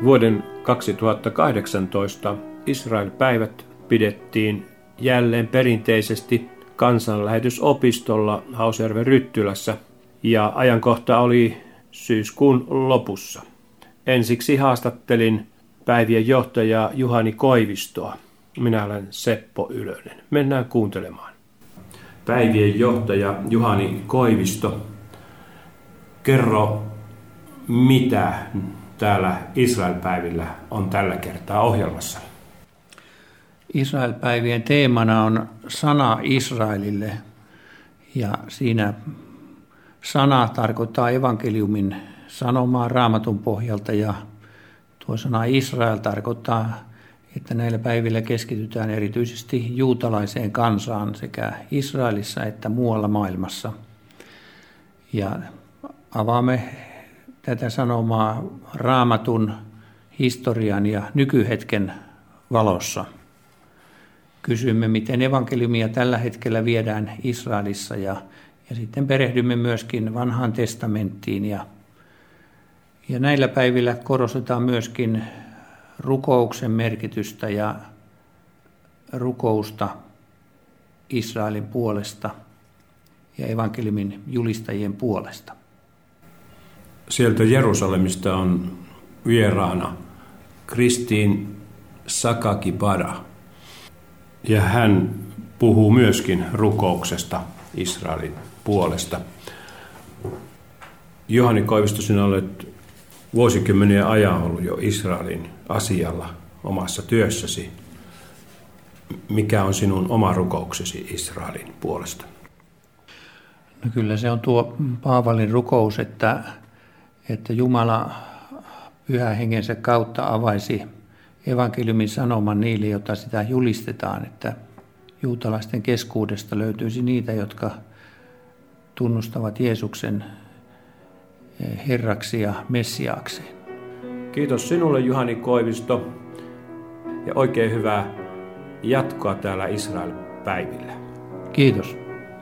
Vuoden 2018 Israel-päivät pidettiin jälleen perinteisesti kansanlähetysopistolla Hausjärven Ryttylässä ja ajankohta oli syyskuun lopussa. Ensiksi haastattelin päivien johtajaa Juhani Koivistoa. Minä olen Seppo Ylönen. Mennään kuuntelemaan. Päivien johtaja Juhani Koivisto, kerro mitä täällä Israel-päivillä on tällä kertaa ohjelmassa? Israel-päivien teemana on sana Israelille ja siinä sana tarkoittaa evankeliumin sanomaa Raamatun pohjalta ja tuo sana Israel tarkoittaa, että näillä päivillä keskitytään erityisesti juutalaiseen kansaan sekä Israelissa että muualla maailmassa. Ja avaamme tätä sanomaa Raamatun, historian ja nykyhetken valossa. Kysymme, miten evankeliumia tällä hetkellä viedään Israelissa ja sitten perehdymme myöskin vanhaan testamenttiin. Ja näillä päivillä korostetaan myöskin rukouksen merkitystä ja rukousta Israelin puolesta ja evankeliumin julistajien puolesta. Sieltä Jerusalemista on vieraana Kristiin Sakakibara. Ja hän puhuu myöskin rukouksesta Israelin puolesta. Juhani Koivisto, sinä olet vuosikymmenien ajan ollut jo Israelin asialla omassa työssäsi. Mikä on sinun oma rukouksesi Israelin puolesta? No kyllä se on tuo Paavalin rukous, että Jumala Pyhän Hengensä kautta avaisi evankeliumin sanoman niille, joita sitä julistetaan, että juutalaisten keskuudesta löytyisi niitä, jotka tunnustavat Jeesuksen Herraksi ja Messiaakseen. Kiitos sinulle, Juhani Koivisto, ja oikein hyvää jatkoa täällä Israel-päivillä. Kiitos.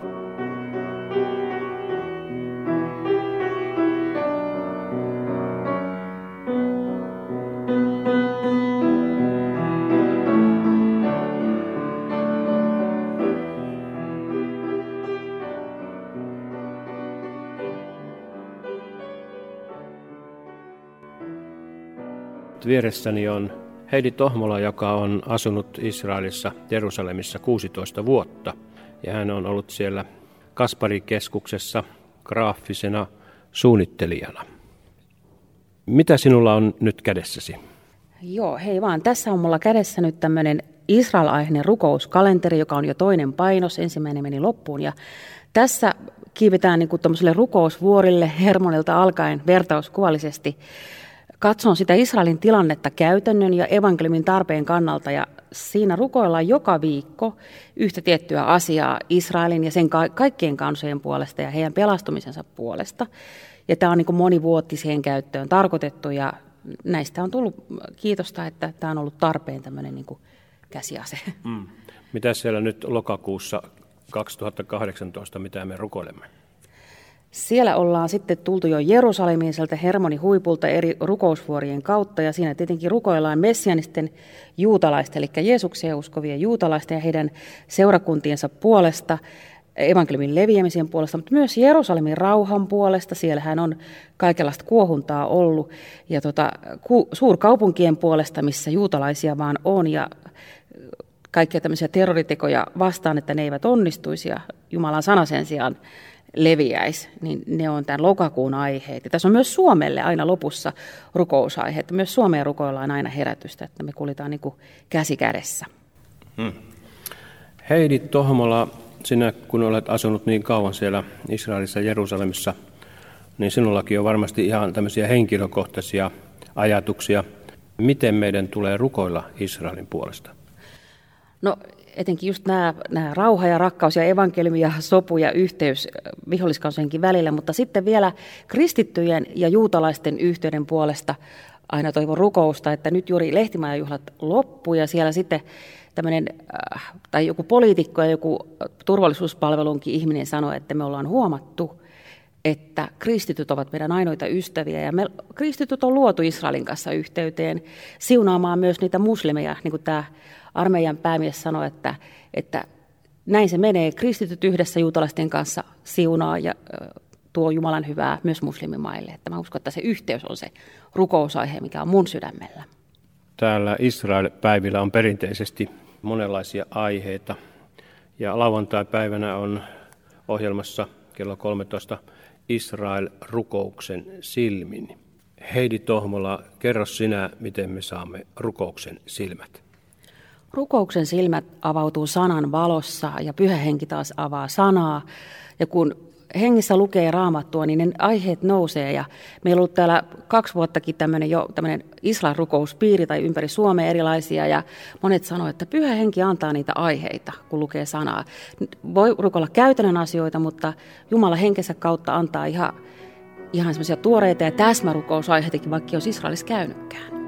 Vieressäni on Heidi Tohmola, joka on asunut Israelissa Jerusalemissa 16 vuotta. Ja hän on ollut siellä Kasparikeskuksessa graafisena suunnittelijana. Mitä sinulla on nyt kädessäsi? Joo, hei vaan. Tässä on mulla kädessä nyt tämmöinen Israel-aiheinen rukouskalenteri, joka on jo toinen painos. Ensimmäinen meni loppuun. Ja tässä kiivetään niin kuin tuollaiselle rukousvuorille Hermonilta alkaen vertauskuvallisesti. Katson sitä Israelin tilannetta käytännön ja evankeliumin tarpeen kannalta ja siinä rukoillaan joka viikko yhtä tiettyä asiaa Israelin ja sen kaikkien kansojen puolesta ja heidän pelastumisensa puolesta. Ja tämä on niin kuin monivuotiseen käyttöön tarkoitettu ja näistä on tullut kiitosta, että tämä on ollut tarpeen tämmöinen niin kuin käsiase. Mitä siellä nyt lokakuussa 2018, mitä me rukoilemme? Siellä ollaan sitten tultu jo Jerusalemiin sieltä Hermonin huipulta eri rukousvuorien kautta ja siinä tietenkin rukoillaan messianisten juutalaisten, eli Jeesukseen uskovien juutalaisten ja heidän seurakuntiensa puolesta, evankeliumin leviämisen puolesta, mutta myös Jerusalemin rauhan puolesta. Siellähän on kaikenlaista kuohuntaa ollut ja suurkaupunkien puolesta, missä juutalaisia vaan on ja kaikkia tämmöisiä terroritekoja vastaan, että ne eivät onnistuisi ja Jumalan sana sen sijaan leviäisi, niin ne on tämän lokakuun aiheet. Ja tässä on myös Suomelle aina lopussa rukousaiheet. Myös Suomeen rukoillaan aina herätystä, että me kuljetaan niin kuin käsi kädessä. Heidi Tohmola, sinä kun olet asunut niin kauan siellä Israelissa Jerusalemissa, niin sinullakin on varmasti ihan tämmöisiä henkilökohtaisia ajatuksia. Miten meidän tulee rukoilla Israelin puolesta? No etenkin just nämä rauha ja rakkaus ja evankeliumi ja sopu ja yhteys viholliskansojenkin välillä, mutta sitten vielä kristittyjen ja juutalaisten yhteyden puolesta aina toivon rukousta, että nyt juuri lehtimajajuhlat loppuu ja siellä sitten tämmöinen, tai joku poliitikko ja joku turvallisuuspalvelunkin ihminen sanoi, että me ollaan huomattu että kristityt ovat meidän ainoita ystäviä ja me kristityt on luotu Israelin kanssa yhteyteen siunaamaan myös niitä muslimeja, niin kuin tämä armeijan päämies sanoi, että näin se menee. Kristityt yhdessä juutalaisten kanssa siunaa ja tuo Jumalan hyvää myös muslimimaille. Että mä uskon, että se yhteys on se rukousaihe, mikä on mun sydämellä. Täällä Israel-päivillä on perinteisesti monenlaisia aiheita. Ja lauantai-päivänä on ohjelmassa kello 13 Israel-rukouksen silmin. Heidi Tohmola, kerro sinä, miten me saamme rukouksen silmät. Rukouksen silmät avautuu sanan valossa ja Pyhä Henki taas avaa sanaa. Ja kun hengissä lukee Raamattua, niin ne aiheet nousee. Ja meillä on ollut täällä 2 vuottakin tämmöinen Israel-rukouspiiri tai ympäri Suomea erilaisia. Ja monet sanoo, että Pyhä Henki antaa niitä aiheita, kun lukee sanaa. Voi rukoilla käytännön asioita, mutta Jumala henkensä kautta antaa ihan semmoisia tuoreita ja täsmärukousaiheitäkin, vaikka ei olisi Israelissa käynytkään.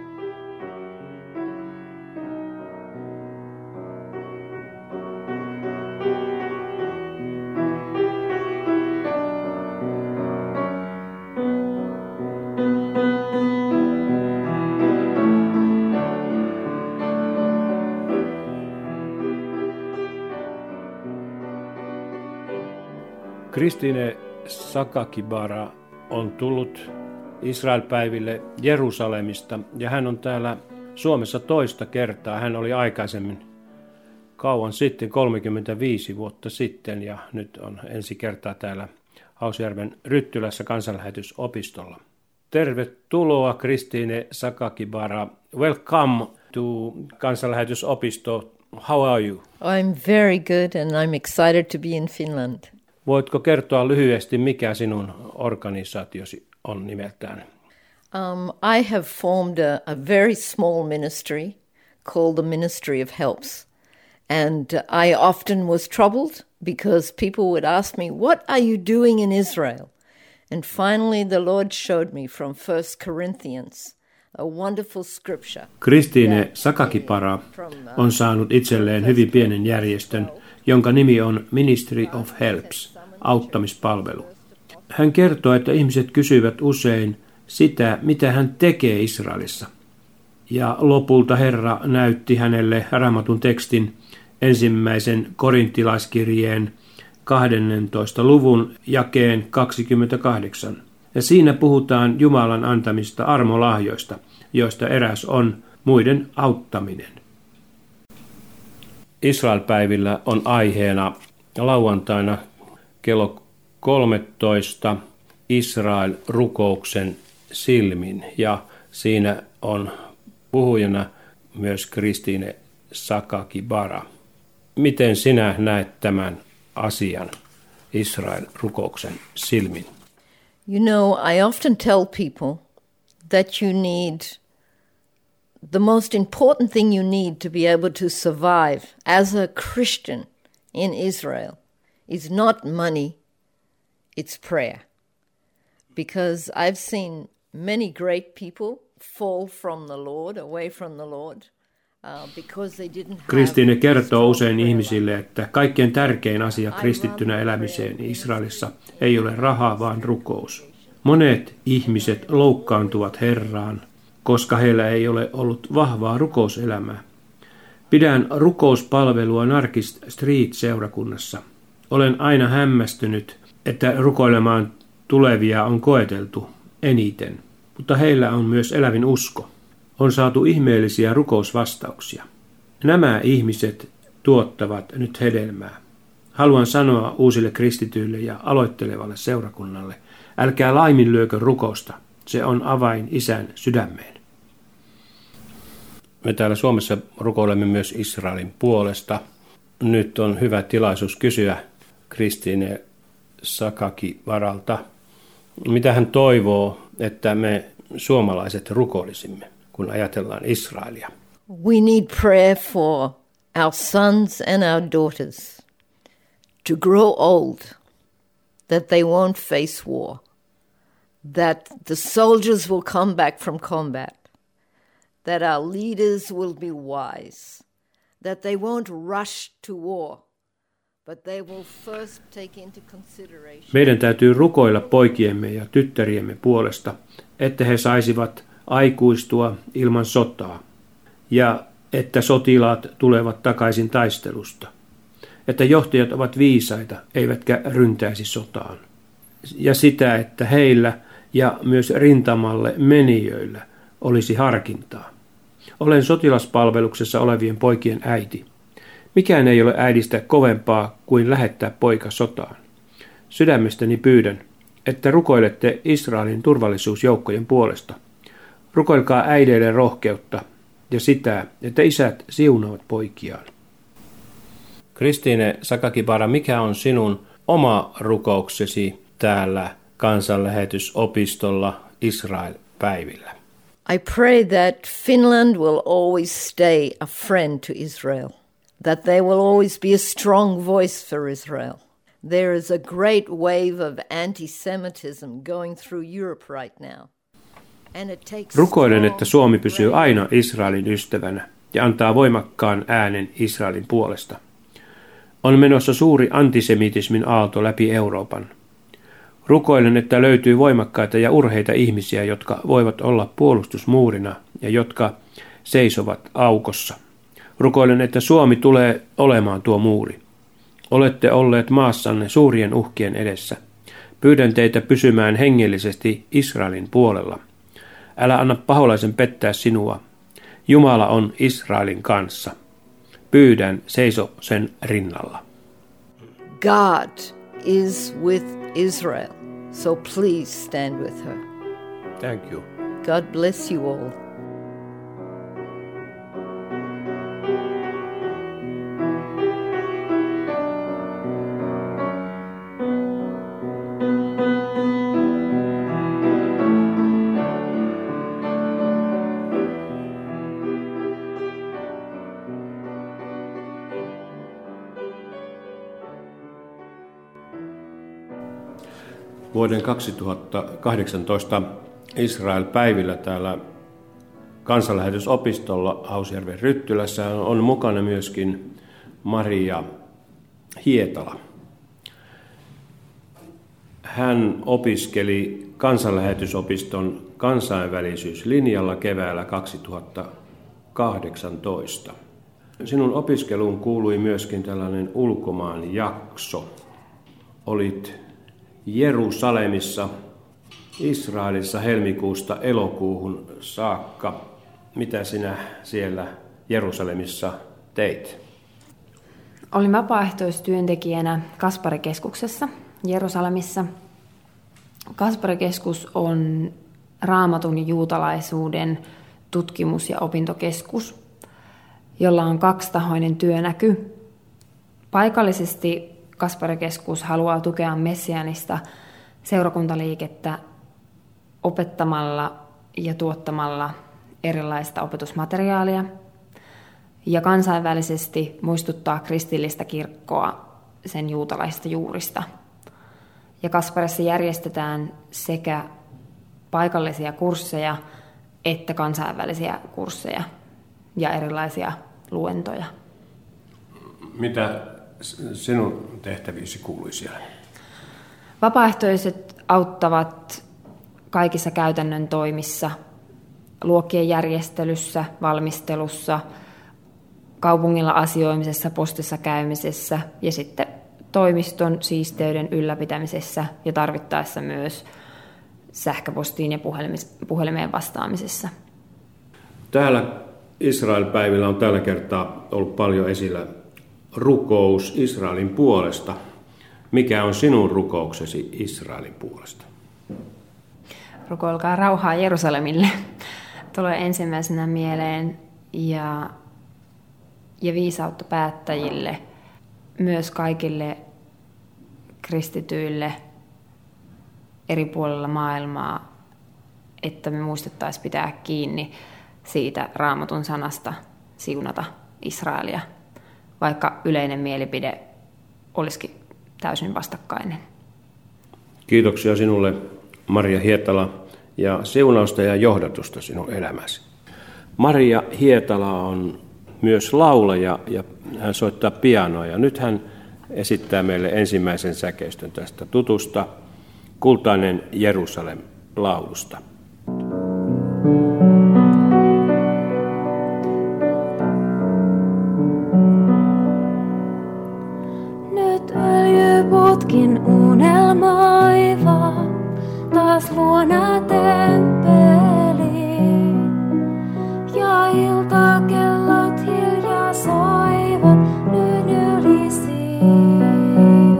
Kristiine Sakakibara on tullut Israel-päiville Jerusalemista ja hän on täällä Suomessa toista kertaa. Hän oli aikaisemmin kauan sitten, 35 vuotta sitten ja nyt on ensi kertaa täällä Hausjärven Ryttylässä kansanlähetysopistolla. Tervetuloa Kristiine Sakakibara. Welcome to kansanlähetysopisto. How are you? I'm very good and I'm excited to be in Finland. Voitko kertoa lyhyesti, mikä sinun organisaatiosi on nimeltään? I have formed a very small ministry called the Ministry of Helps. And I often was troubled because people would ask me, what are you doing in Israel? And finally the Lord showed me from 1 Corinthians a wonderful scripture. Kristiine Sakakibara on saanut itselleen hyvin pienen järjestön, jonka nimi on Ministry of Helps, auttamispalvelu. Hän kertoo, että ihmiset kysyvät usein sitä, mitä hän tekee Israelissa. Ja lopulta Herra näytti hänelle Raamatun tekstin 1. Korintilaiskirjeen 12. luvun jakeen 28. Ja siinä puhutaan Jumalan antamista armolahjoista, joista eräs on muiden auttaminen. Israel-päivillä on aiheena lauantaina kello 13 Israel-rukouksen silmin ja siinä on puhujana myös Kristiine Sakakibara. Miten sinä näet tämän asian Israel-rukouksen silmin? You know, I often tell people that you need the most important thing you need to be able to survive as a Christian in Israel is not money, it's prayer. Because I've seen many great people fall from the Lord, away from the Lord, because they didn't have... Kristiine kertoo usein ihmisille, että kaikkein tärkein asia kristittynä elämiseen Israelissa ei ole raha, vaan rukous. Monet ihmiset loukkaantuvat Herraan, koska heillä ei ole ollut vahvaa rukouselämää. Pidän rukouspalvelua Narkis Street-seurakunnassa. Olen aina hämmästynyt, että rukoilemaan tulevia on koeteltu eniten, mutta heillä on myös elävin usko. On saatu ihmeellisiä rukousvastauksia. Nämä ihmiset tuottavat nyt hedelmää. Haluan sanoa uusille kristityille ja aloittelevalle seurakunnalle, älkää laiminlyökö rukousta. Se on avain Isän sydämeen. Me täällä Suomessa rukoilemme myös Israelin puolesta. Nyt on hyvä tilaisuus kysyä Kristiine Sakakibaralta, mitä hän toivoo, että me suomalaiset rukoilisimme, kun ajatellaan Israelia. We need prayer for our sons and our daughters to grow old, that they won't face war, that the soldiers will come back from combat, that our leaders will be wise, that they won't rush to war, but they will first take into consideration. Meidän täytyy rukoilla poikiemme ja tyttäriemme puolesta, että he saisivat aikuistua ilman sotaa ja että sotilaat tulevat takaisin taistelusta, että johtajat ovat viisaita eivätkä ryntäisi sotaan ja sitä, että heillä ja myös rintamalle menijöillä olisi harkintaa. Olen sotilaspalveluksessa olevien poikien äiti. Mikään ei ole äidistä kovempaa kuin lähettää poika sotaan. Sydämestäni pyydän, että rukoilette Israelin turvallisuusjoukkojen puolesta. Rukoilkaa äideille rohkeutta ja sitä, että isät siunaavat poikiaan. Kristiine Sakakibara, mikä on sinun oma rukouksesi täällä kansanlähetysopistolla Israel-päivillä? I pray that Finland will always stay a friend to Israel, that they will always be a strong voice for Israel. There is a great wave of anti-Semitism going through Europe right now. Rukoilen, että Suomi pysyy aina Israelin ystävänä ja antaa voimakkaan äänen Israelin puolesta. On menossa suuri antisemitismin aalto läpi Euroopan. Rukoilen, että löytyy voimakkaita ja urheita ihmisiä, jotka voivat olla puolustusmuurina ja jotka seisovat aukossa. Rukoilen, että Suomi tulee olemaan tuo muuri. Olette olleet maassanne suurien uhkien edessä. Pyydän teitä pysymään hengellisesti Israelin puolella. Älä anna paholaisen pettää sinua. Jumala on Israelin kanssa. Pyydän, seiso sen rinnalla. God is with Israel, so please stand with her. Thank you. God bless you all. Vuoden 2018 Israel-päivillä täällä kansanlähetysopistolla Hausjärven Ryttylässä on mukana myöskin Maria Hietala. Hän opiskeli kansanlähetysopiston kansainvälisyyslinjalla keväällä 2018. Sinun opiskeluun kuului myöskin tällainen ulkomaanjakso. Olit Jerusalemissa, Israelissa helmikuusta elokuuhun saakka. Mitä sinä siellä Jerusalemissa teit? Olin vapaaehtoistyöntekijänä Kaspari-keskuksessa Jerusalemissa. Kaspari-keskus on Raamatun ja juutalaisuuden tutkimus- ja opintokeskus, jolla on kaksitahoinen työnäky. Paikallisesti Kaspari-keskus haluaa tukea messianista seurakuntaliikettä opettamalla ja tuottamalla erilaista opetusmateriaalia ja kansainvälisesti muistuttaa kristillistä kirkkoa sen juutalaisista juurista. Ja Kasparissa järjestetään sekä paikallisia kursseja että kansainvälisiä kursseja ja erilaisia luentoja. Mitä sinun tehtäviisi kuului siellä? Vapaaehtoiset auttavat kaikissa käytännön toimissa, luokkien järjestelyssä, valmistelussa, kaupungilla asioimisessa, postissa käymisessä ja sitten toimiston siisteyden ylläpitämisessä ja tarvittaessa myös sähköpostiin ja puhelimeen vastaamisessa. Täällä Israel-päivillä on tällä kertaa ollut paljon esillä rukous Israelin puolesta. Mikä on sinun rukouksesi Israelin puolesta? Rukoilkaa rauhaa Jerusalemille. Tulee ensimmäisenä mieleen ja viisautta päättäjille, myös kaikille kristityille eri puolilla maailmaa, että me muistettaisiin pitää kiinni siitä Raamatun sanasta siunata Israelia, vaikka yleinen mielipide olisikin täysin vastakkainen. Kiitoksia sinulle, Maria Hietala, ja siunausta ja johdatusta sinun elämäsi. Maria Hietala on myös laulaja ja hän soittaa pianoa ja nyt hän esittää meille ensimmäisen säkeistön tästä tutusta Kultainen Jerusalem -laulusta. Nyt öljyputkin unelmoiva, taas luona temppeli. Ja iltakellot hiljaa soivat nyt yli Sionin.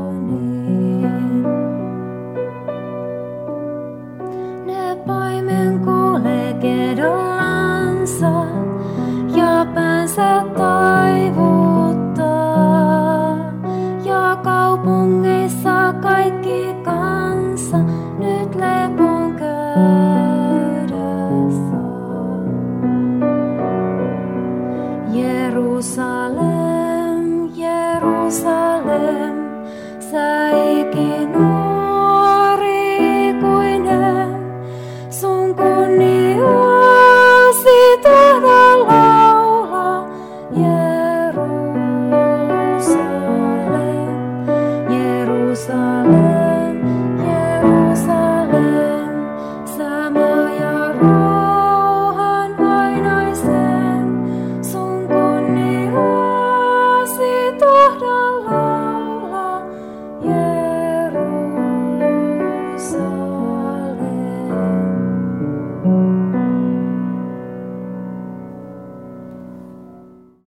Ne paimen kuulee kedollansa ja päänsä taivuttaa. Ja kaupungeissa kaikki kansa nyt lepon käydessä. Jerusalem, Jerusalem, sä ikinä